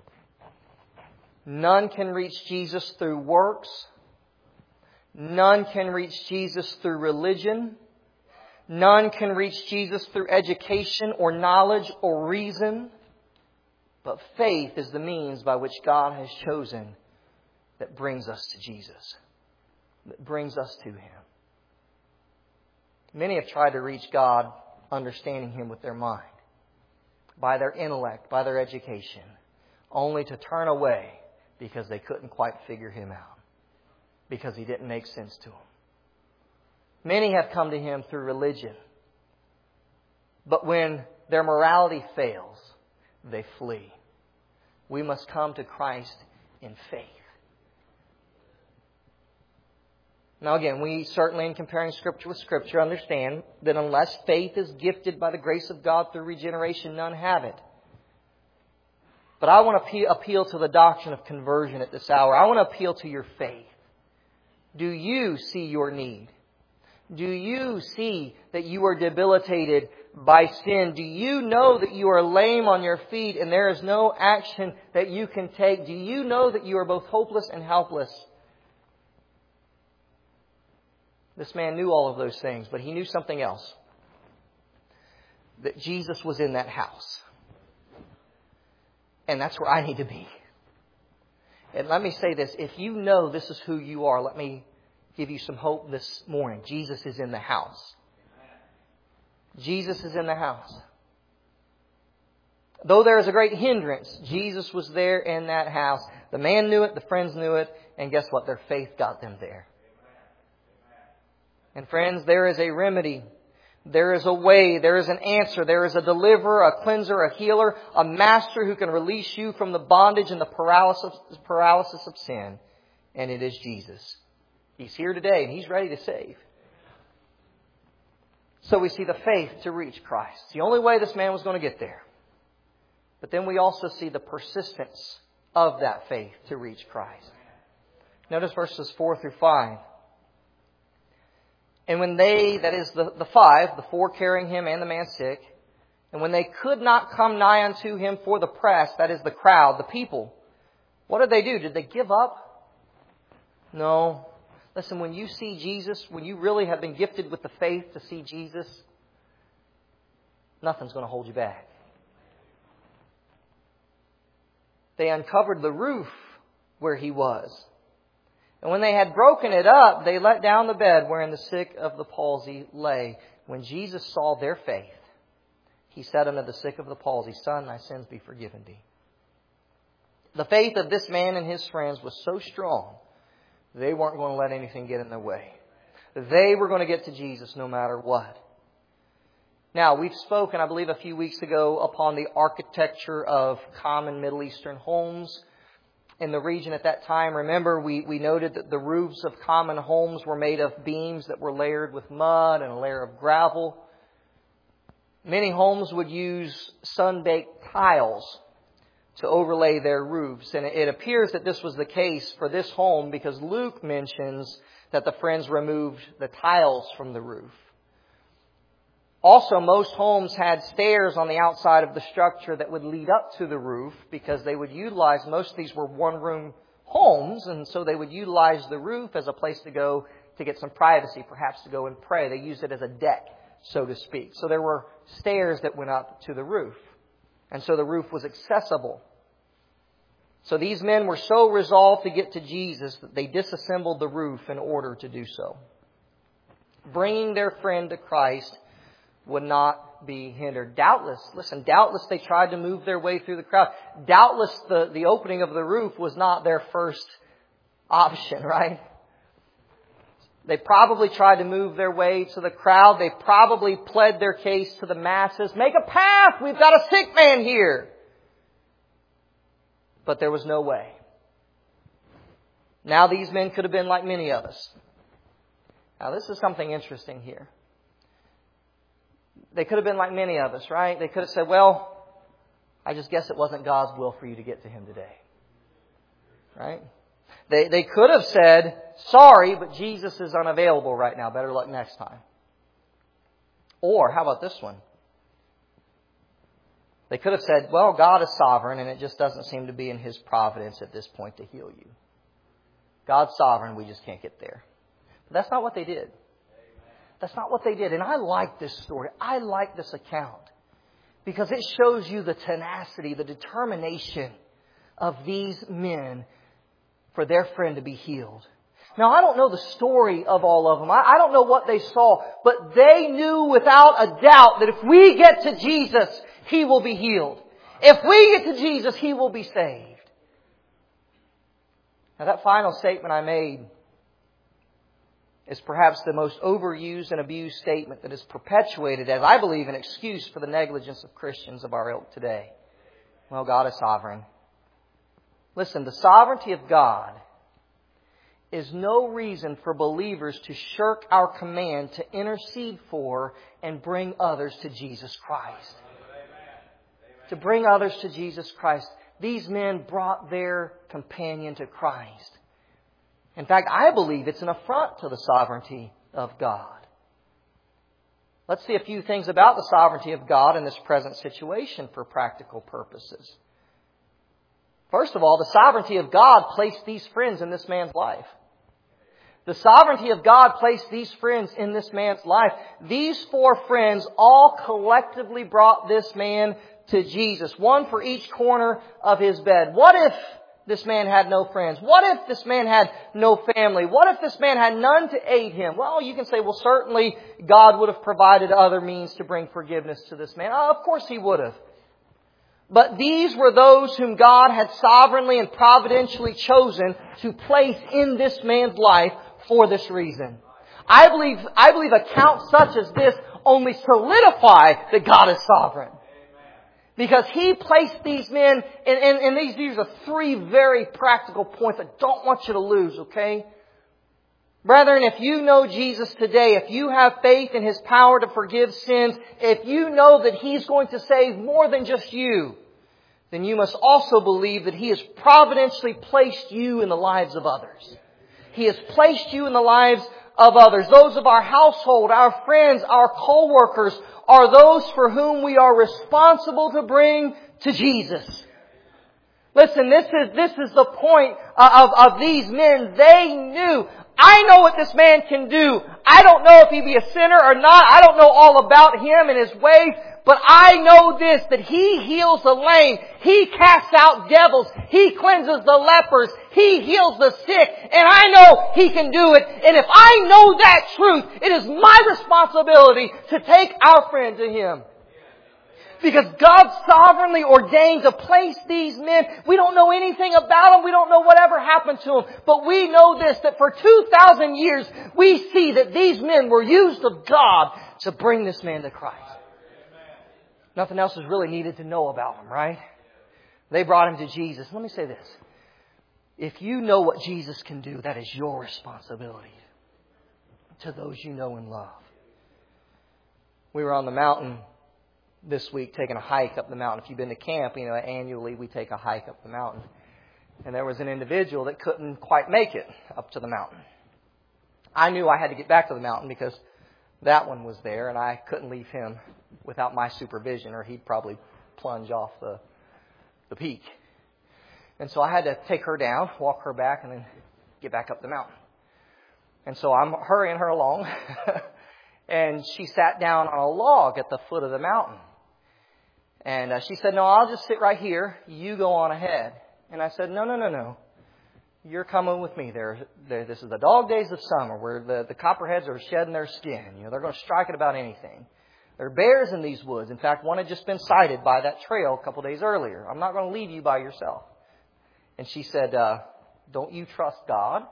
none can reach Jesus through works. None can reach Jesus through religion. None can reach Jesus through education or knowledge or reason. But faith is the means by which God has chosen that brings us to Jesus, that brings us to Him. Many have tried to reach God understanding Him with their mind, by their intellect, by their education, only to turn away because they couldn't quite figure Him out, because He didn't make sense to them. Many have come to Him through religion, but when their morality fails, they flee. We must come to Christ in faith. Now again, we certainly in comparing Scripture with Scripture understand that unless faith is gifted by the grace of God through regeneration, none have it. But I want to appeal to the doctrine of conversion at this hour. I want to appeal to your faith. Do you see your need? Do you see that you are debilitated by sin? Do you know that you are lame on your feet and there is no action that you can take? Do you know that you are both hopeless and helpless? This man knew all of those things, but he knew something else. That Jesus was in that house. And that's where I need to be. And let me say this. If you know this is who you are, let me give you some hope this morning. Jesus is in the house. Jesus is in the house. Though there is a great hindrance, Jesus was there in that house. The man knew it, the friends knew it, and guess what? Their faith got them there. And friends, there is a remedy. There is a way. There is an answer. There is a deliverer, a cleanser, a healer, a master who can release you from the bondage and the paralysis, paralysis of sin. And it is Jesus. He's here today and He's ready to save. So we see the faith to reach Christ. It's the only way this man was going to get there. But then we also see the persistence of that faith to reach Christ. Notice verses four through five. And when they, that is the, the five, the four carrying him and the man sick, and when they could not come nigh unto him for the press, that is the crowd, the people, what did they do? Did they give up? No. Listen, when you see Jesus, when you really have been gifted with the faith to see Jesus, nothing's going to hold you back. They uncovered the roof where he was. And when they had broken it up, they let down the bed wherein the sick of the palsy lay. When Jesus saw their faith, He said unto the sick of the palsy, Son, thy sins be forgiven thee. The faith of this man and his friends was so strong, they weren't going to let anything get in their way. They were going to get to Jesus no matter what. Now, we've spoken, I believe, a few weeks ago upon the architecture of common Middle Eastern homes in the region at that time. Remember, we, we noted that the roofs of common homes were made of beams that were layered with mud and a layer of gravel. Many homes would use sun-baked tiles to overlay their roofs. And it appears that this was the case for this home because Luke mentions that the friends removed the tiles from the roof. Also, most homes had stairs on the outside of the structure that would lead up to the roof because they would utilize, most of these were one-room homes, and so they would utilize the roof as a place to go to get some privacy, perhaps to go and pray. They used it as a deck, so to speak. So there were stairs that went up to the roof, and so the roof was accessible. So these men were so resolved to get to Jesus that they disassembled the roof in order to do so. Bringing their friend to Christ would not be hindered. Doubtless, listen, doubtless they tried to move their way through the crowd. Doubtless the, the opening of the roof was not their first option, right? They probably tried to move their way to the crowd. They probably pled their case to the masses. Make a path! We've got a sick man here! But there was no way. Now these men could have been like many of us. Now this is something interesting here. They could have been like many of us, right? They could have said, well, I just guess it wasn't God's will for you to get to Him today. Right? They, they could have said, sorry, but Jesus is unavailable right now. Better luck next time. Or, how about this one? They could have said, well, God is sovereign and it just doesn't seem to be in His providence at this point to heal you. God's sovereign, we just can't get there. But that's not what they did. That's not what they did. And I like this story. I like this account because it shows you the tenacity, the determination of these men for their friend to be healed. Now, I don't know the story of all of them. I, I don't know what they saw. But they knew without a doubt that if we get to Jesus, He will be healed. If we get to Jesus, He will be saved. Now, that final statement I made is perhaps the most overused and abused statement that is perpetuated as, I believe, an excuse for the negligence of Christians of our ilk today. Well, God is sovereign. Listen, the sovereignty of God is no reason for believers to shirk our command to intercede for and bring others to Jesus Christ. To bring others to Jesus Christ. These men brought their companion to Christ. In fact, I believe it's an affront to the sovereignty of God. Let's see a few things about the sovereignty of God in this present situation for practical purposes. First of all, the sovereignty of God placed these friends in this man's life. The sovereignty of God placed these friends in this man's life. These four friends all collectively brought this man to Jesus. One for each corner of his bed. What if this man had no friends? What if this man had no family? What if this man had none to aid him? Well, you can say, well, certainly God would have provided other means to bring forgiveness to this man. Oh, of course He would have. But these were those whom God had sovereignly and providentially chosen to place in this man's life for this reason. I believe, I believe accounts such as this only solidify that God is sovereign. Because He placed these men, and, and, and these, these are three very practical points I don't want you to lose, okay? Brethren, if you know Jesus today, if you have faith in His power to forgive sins, if you know that He's going to save more than just you, then you must also believe that He has providentially placed you in the lives of others. He has placed you in the lives of others. Those of our household, our friends, our co-workers, are those for whom we are responsible to bring to Jesus. Listen, this is, this is the point of, of these men. They knew, I know what this man can do. I don't know if he be a sinner or not. I don't know all about him and his ways. But I know this, that He heals the lame. He casts out devils. He cleanses the lepers. He heals the sick. And I know He can do it. And if I know that truth, it is my responsibility to take our friend to Him. Because God sovereignly ordained to place these men. We don't know anything about them. We don't know whatever happened to them. But we know this, that for two thousand years, we see that these men were used of God to bring this man to Christ. Nothing else is really needed to know about them, right? They brought him to Jesus. Let me say this. If you know what Jesus can do, that is your responsibility to those you know and love. We were on the mountain this week taking a hike up the mountain. If you've been to camp, you know, annually we take a hike up the mountain. And there was an individual that couldn't quite make it up to the mountain. I knew I had to get back to the mountain because that one was there and I couldn't leave him without my supervision or he'd probably plunge off the, the peak. And so I had to take her down, walk her back, and then get back up the mountain. And so I'm hurrying her along. And she sat down on a log at the foot of the mountain. And uh, she said, no, I'll just sit right here. You go on ahead. And I said, no, no, no, no. You're coming with me. There, there, this is the dog days of summer where the, the copperheads are shedding their skin. You know, they're going to strike at about anything. There are bears in these woods. In fact, one had just been sighted by that trail a couple days earlier. I'm not going to leave you by yourself. And she said, uh, don't you trust God?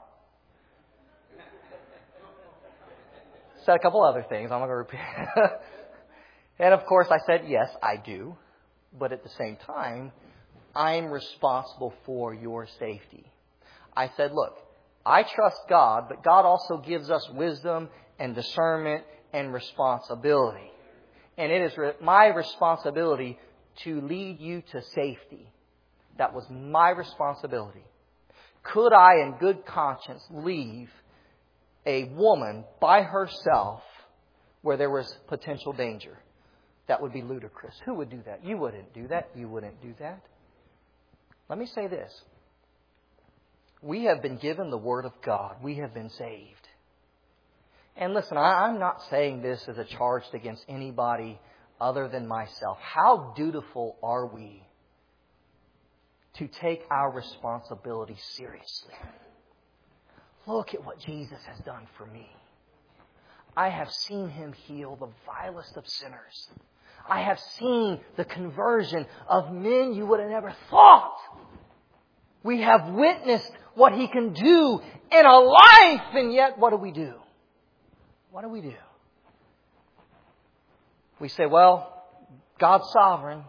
Said a couple other things. I'm not going to repeat. And of course I said, yes, I do. But at the same time, I'm responsible for your safety. I said, look, I trust God, but God also gives us wisdom and discernment and responsibility. And it is my responsibility to lead you to safety. That was my responsibility. Could I, in good conscience, leave a woman by herself where there was potential danger? That would be ludicrous. Who would do that? You wouldn't do that. You wouldn't do that. Let me say this. We have been given the Word of God. We have been saved. And listen, I, I'm not saying this as a charge against anybody other than myself. How dutiful are we to take our responsibility seriously. Look at what Jesus has done for me. I have seen Him heal the vilest of sinners. I have seen the conversion of men you would have never thought. We have witnessed what He can do in a life, and yet what do we do? What do we do? We say, well, God's sovereign.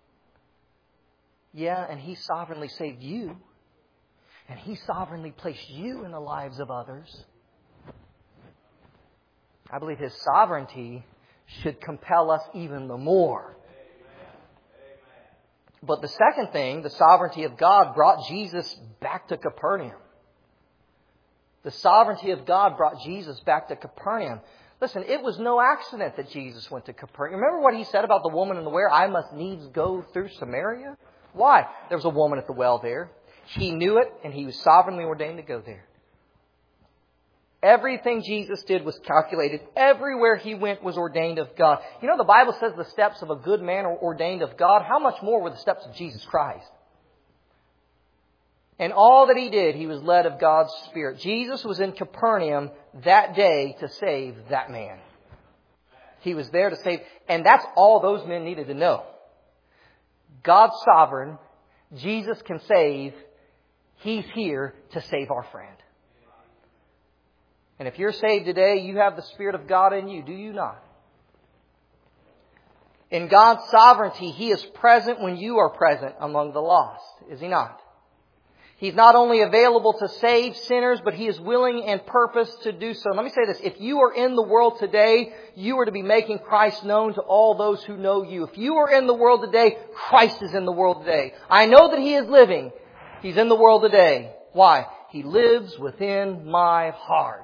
Yeah, and He sovereignly saved you. And He sovereignly placed you in the lives of others. I believe His sovereignty should compel us even the more. But the second thing, the sovereignty of God brought Jesus back to Capernaum. The sovereignty of God brought Jesus back to Capernaum. Listen, it was no accident that Jesus went to Capernaum. Remember what He said about the woman in the well? I must needs go through Samaria. Why? There was a woman at the well there. He knew it, and He was sovereignly ordained to go there. Everything Jesus did was calculated. Everywhere He went was ordained of God. You know, the Bible says the steps of a good man are ordained of God. How much more were the steps of Jesus Christ? And all that He did, He was led of God's Spirit. Jesus was in Capernaum that day to save that man. He was there to save. And that's all those men needed to know. God's sovereign. Jesus can save. He's here to save our friend. And if you're saved today, you have the Spirit of God in you, do you not? In God's sovereignty, He is present when you are present among the lost, is He not? He's not only available to save sinners, but He is willing and purposed to do so. Let me say this. If you are in the world today, you are to be making Christ known to all those who know you. If you are in the world today, Christ is in the world today. I know that He is living. He's in the world today. Why? He lives within my heart.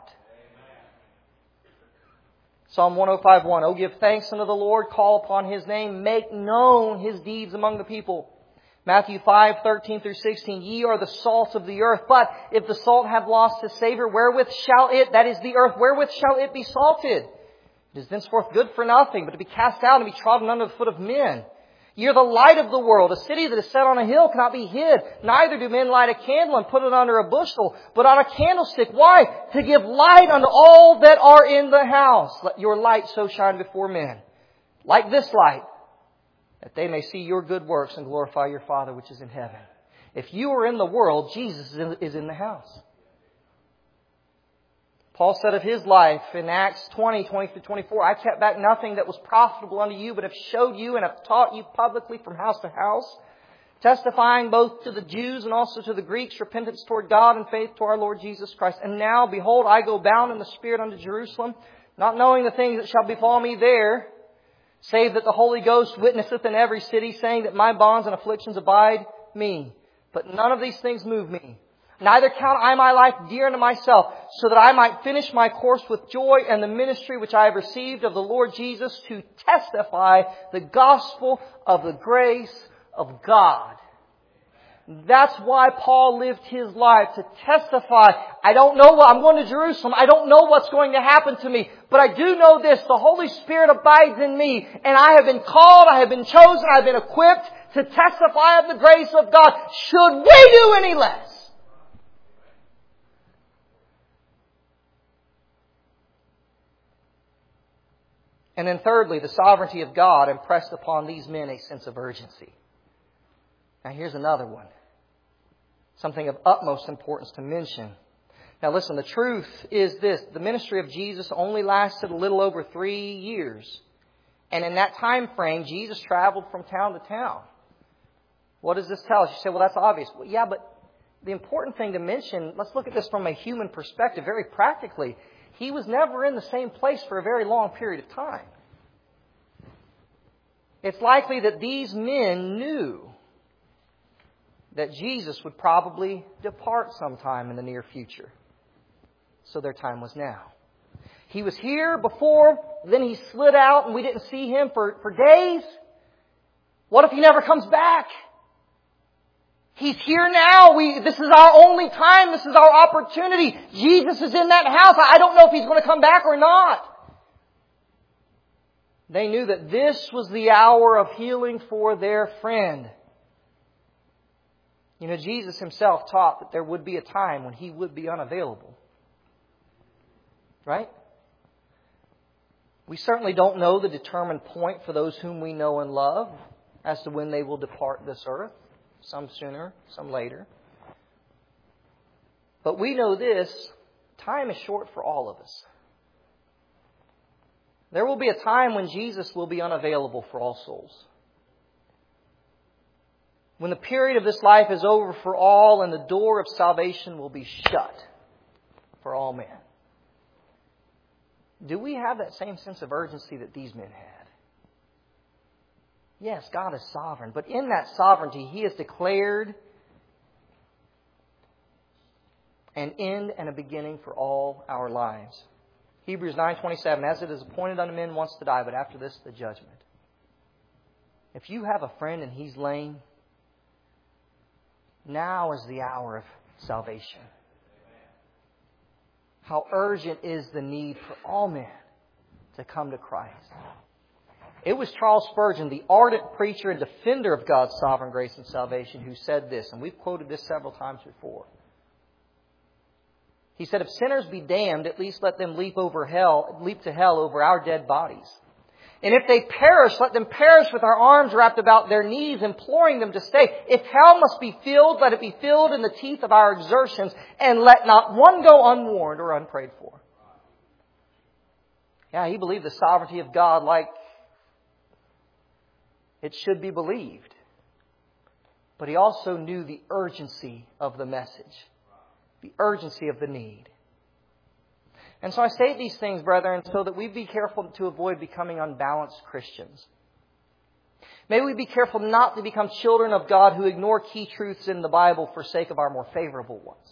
Psalm one oh five one. Oh, give thanks unto the Lord, call upon His name, make known His deeds among the people. Matthew five thirteen through sixteen. Ye are the salt of the earth, but if the salt have lost its savor, wherewith shall it, that is the earth, wherewith shall it be salted? It is thenceforth good for nothing, but to be cast out and be trodden under the foot of men. Ye are the light of the world. A city that is set on a hill cannot be hid. Neither do men light a candle and put it under a bushel, but on a candlestick. Why? To give light unto all that are in the house. Let your light so shine before men, like this light, that they may see your good works and glorify your Father which is in heaven. If you are in the world, Jesus is in the house. Paul said of his life in Acts twenty, twenty through twenty-four, I kept back nothing that was profitable unto you, but have showed you and have taught you publicly from house to house, testifying both to the Jews and also to the Greeks, repentance toward God and faith to our Lord Jesus Christ. And now, behold, I go bound in the Spirit unto Jerusalem, not knowing the things that shall befall me there, save that the Holy Ghost witnesseth in every city, saying that my bonds and afflictions abide me. But none of these things move me. Neither count I my life dear unto myself, so that I might finish my course with joy and the ministry which I have received of the Lord Jesus to testify the gospel of the grace of God. That's why Paul lived his life, to testify. I don't know what, I'm going to Jerusalem. I don't know what's going to happen to me. But I do know this, the Holy Spirit abides in me. And I have been called, I have been chosen, I have been equipped to testify of the grace of God. Should we do any less? And then thirdly, the sovereignty of God impressed upon these men a sense of urgency. Now here's another one. Something of utmost importance to mention. Now listen, the truth is this. The ministry of Jesus only lasted a little over three years. And in that time frame, Jesus traveled from town to town. What does this tell us? You say, well, that's obvious. Well, yeah, but the important thing to mention, let's look at this from a human perspective, very practically. He was never in the same place for a very long period of time. It's likely that these men knew that Jesus would probably depart sometime in the near future. So their time was now. He was here before, then He slid out and we didn't see Him for, for days. What if He never comes back? He's here now. We, this is our only time. This is our opportunity. Jesus is in that house. I don't know if He's going to come back or not. They knew that this was the hour of healing for their friend. You know, Jesus Himself taught that there would be a time when He would be unavailable. Right? We certainly don't know the determined point for those whom we know and love as to when they will depart this earth. Some sooner, some later. But we know this, time is short for all of us. There will be a time when Jesus will be unavailable for all souls. When the period of this life is over for all and the door of salvation will be shut for all men. Do we have that same sense of urgency that these men had? Yes, God is sovereign, but in that sovereignty, He has declared an end and a beginning for all our lives. Hebrews nine twenty-seven, as it is appointed unto men once to die, but after this, the judgment. If you have a friend and he's lame, now is the hour of salvation. How urgent is the need for all men to come to Christ. It was Charles Spurgeon, the ardent preacher and defender of God's sovereign grace and salvation, who said this, and we've quoted this several times before. He said, if sinners be damned, at least let them leap over hell, leap to hell over our dead bodies. And if they perish, let them perish with our arms wrapped about their knees, imploring them to stay. If hell must be filled, let it be filled in the teeth of our exertions, and let not one go unwarned or unprayed for. Yeah, he believed the sovereignty of God like it should be believed. But he also knew the urgency of the message, the urgency of the need. And so I say these things, brethren, so that we be careful to avoid becoming unbalanced Christians. May we be careful not to become children of God who ignore key truths in the Bible for sake of our more favorable ones.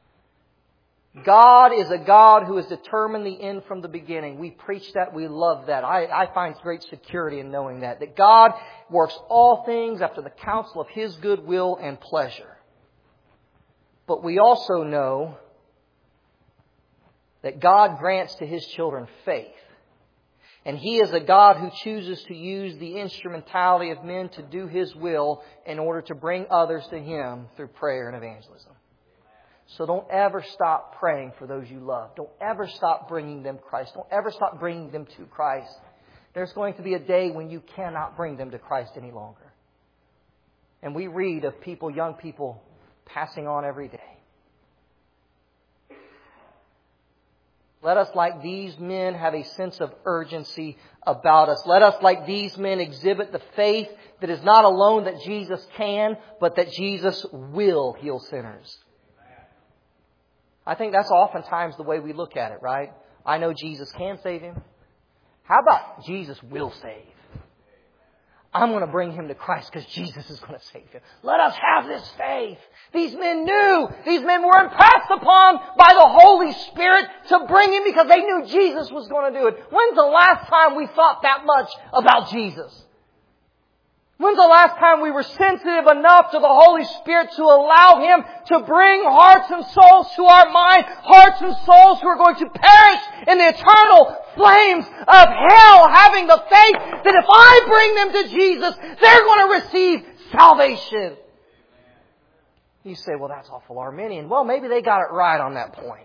God is a God who has determined the end from the beginning. We preach that. We love that. I, I find great security in knowing that. That God works all things after the counsel of His good will and pleasure. But we also know that God grants to His children faith. And He is a God who chooses to use the instrumentality of men to do His will in order to bring others to Him through prayer and evangelism. So don't ever stop praying for those you love. Don't ever stop bringing them Christ. Don't ever stop bringing them to Christ. There's going to be a day when you cannot bring them to Christ any longer. And we read of people, young people, passing on every day. Let us, like these men, have a sense of urgency about us. Let us, like these men, exhibit the faith that is not alone that Jesus can, but that Jesus will heal sinners. I think that's oftentimes the way we look at it, right? I know Jesus can save him. How about Jesus will save? I'm going to bring him to Christ because Jesus is going to save him. Let us have this faith. These men knew. These men were impressed upon by the Holy Spirit to bring him because they knew Jesus was going to do it. When's the last time we thought that much about Jesus? When's the last time we were sensitive enough to the Holy Spirit to allow Him to bring hearts and souls to our mind, hearts and souls who are going to perish in the eternal flames of hell, having the faith that if I bring them to Jesus, they're going to receive salvation? You say, well, that's awful Arminian. Well, maybe they got it right on that point.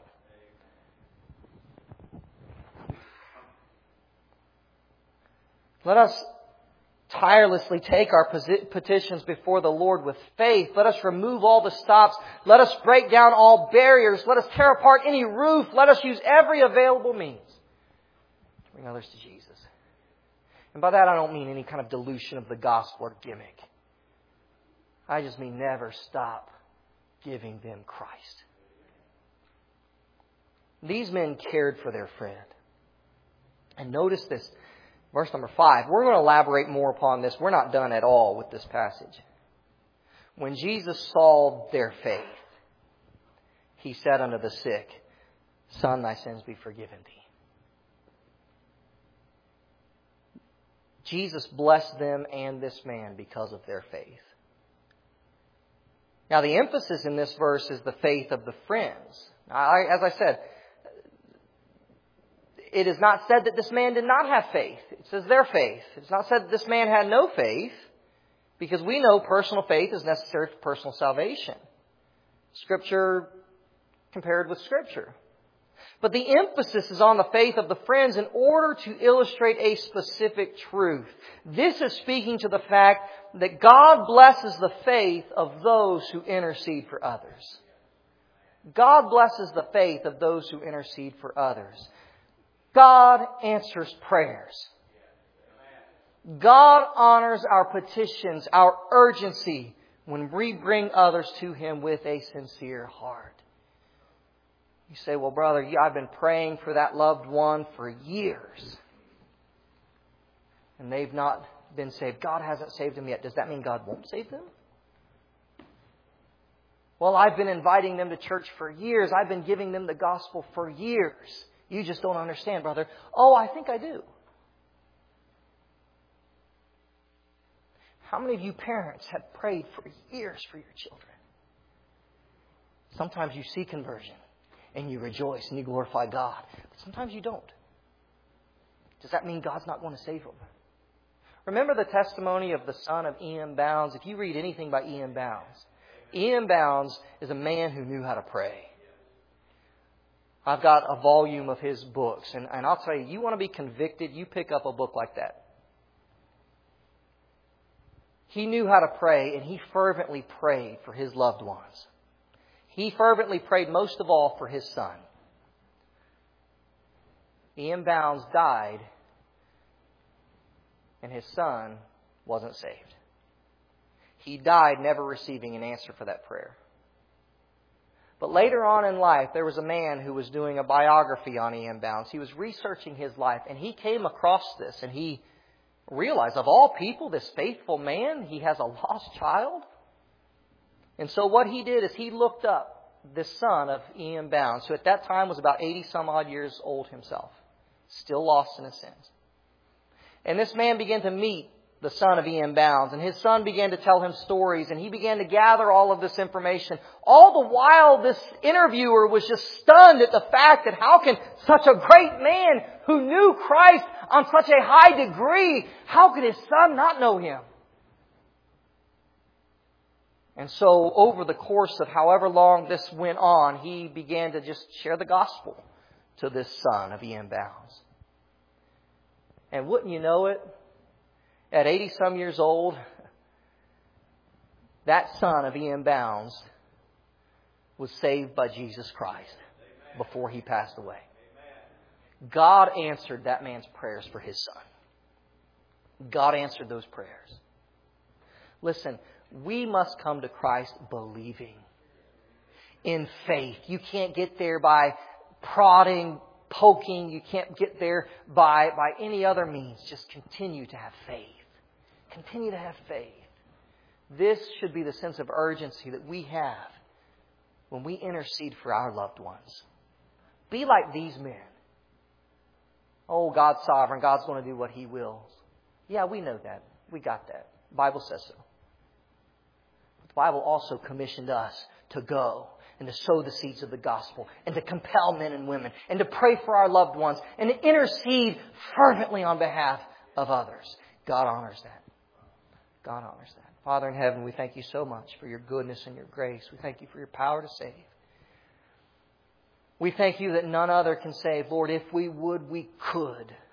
Let us tirelessly take our petitions before the Lord with faith. Let us remove all the stops. Let us break down all barriers. Let us tear apart any roof. Let us use every available means to bring others to Jesus. And by that I don't mean any kind of dilution of the gospel or gimmick. I just mean never stop giving them Christ. These men cared for their friend. And notice this. Verse number five. We're going to elaborate more upon this. We're not done at all with this passage. When Jesus saw their faith, He said unto the sick, Son, thy sins be forgiven thee. Jesus blessed them and this man because of their faith. Now the emphasis in this verse is the faith of the friends. I, as I said, it is not said that this man did not have faith. It says their faith. It's not said that this man had no faith. Because we know personal faith is necessary for personal salvation. Scripture compared with Scripture. But the emphasis is on the faith of the friends in order to illustrate a specific truth. This is speaking to the fact that God blesses the faith of those who intercede for others. God blesses the faith of those who intercede for others. God answers prayers. God honors our petitions, our urgency, when we bring others to Him with a sincere heart. You say, well, brother, yeah, I've been praying for that loved one for years. And they've not been saved. God hasn't saved them yet. Does that mean God won't save them? Well, I've been inviting them to church for years. I've been giving them the gospel for years. You just don't understand, brother. Oh, I think I do. How many of you parents have prayed for years for your children? Sometimes you see conversion and you rejoice and you glorify God. But sometimes you don't. Does that mean God's not going to save them? Remember the testimony of the son of E M Bounds? If you read anything by E M Bounds, E M Bounds is a man who knew how to pray. I've got a volume of his books. And, and I'll tell you, you want to be convicted, you pick up a book like that. He knew how to pray, and he fervently prayed for his loved ones. He fervently prayed most of all for his son. E M Bounds died, and his son wasn't saved. He died never receiving an answer for that prayer. But later on in life, there was a man who was doing a biography on E M Bounds. He was researching his life, and he came across this, and he realized, of all people, this faithful man, he has a lost child. And so what he did is he looked up this son of E M Bounds, who at that time was about eighty some odd years old himself, still lost in his sins. And this man began to meet the son of E M Bounds, and his son began to tell him stories, and he began to gather all of this information. All the while, this interviewer was just stunned at the fact that how can such a great man who knew Christ on such a high degree, how could his son not know Him? And so over the course of however long this went on, he began to just share the gospel to this son of E M Bounds. And wouldn't you know it, at eighty some years old, that son of E M Bounds was saved by Jesus Christ before he passed away. God answered that man's prayers for his son. God answered those prayers. Listen, we must come to Christ believing in faith. You can't get there by prodding, poking. You can't get there by, by any other means. Just continue to have faith. Continue to have faith. This should be the sense of urgency that we have when we intercede for our loved ones. Be like these men. Oh, God's sovereign. God's going to do what He wills. Yeah, we know that. We got that. The Bible says so. But the Bible also commissioned us to go and to sow the seeds of the gospel and to compel men and women and to pray for our loved ones and to intercede fervently on behalf of others. God honors that. God honors that. Father in heaven, we thank You so much for Your goodness and Your grace. We thank You for Your power to save. We thank You that none other can save. Lord, if we would, we could.